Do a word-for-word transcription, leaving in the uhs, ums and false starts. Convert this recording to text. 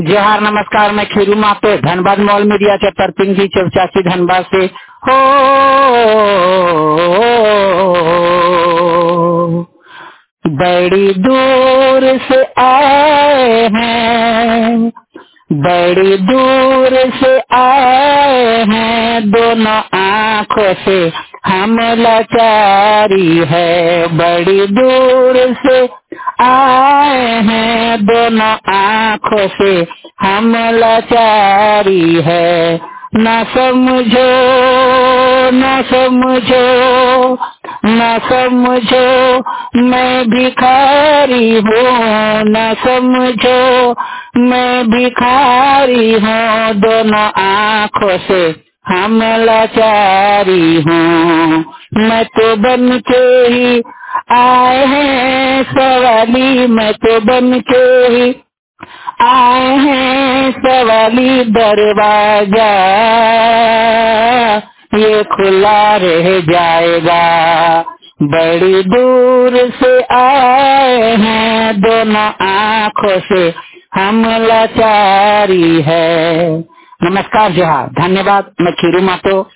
जोहार नमस्कार, मैं खीरू माते धनबाद मॉल मीडिया के परपिंग जी चौचासी धनबाद से हो। बड़ी दूर से आए हैं, बड़ी दूर से आए हैं, दोनों आँखों से हम लाचारी है। बड़ी दूर से आए हैं, दोनों आँखों से हम लाचारी है। न समझो न समझो न समझो मैं भिखारी हूँ, न समझो मैं भिखारी हूँ, दोनों आँखों से हम लाचारी हूँ। मैं तो बन के ही आए हैं सवाली, मैं तो बन के ही आए हैं सवाली, दरवाजा ये खुला रह जाएगा। बड़ी दूर से आए हैं, दोनों आँखों से हम लाचारी है। नमस्कार, जोहार, धन्यवाद। मैं खीरू मातो